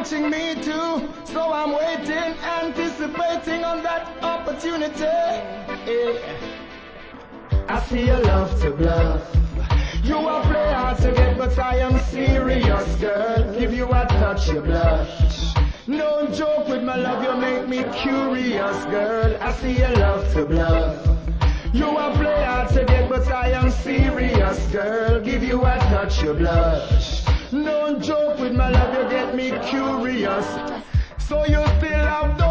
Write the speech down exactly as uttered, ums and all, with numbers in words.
watching me too, so I'm waiting, anticipating on that opportunity. Yeah. I see your love to bluff. You are play hard to get, but I am serious, girl. Give you a touch, you blush. No joke with my love, you make me curious, girl. I see your love to bluff. You are play hard to get, but I am serious, girl. Give you a touch, you blush. No joke with my love, you get me curious. So you still have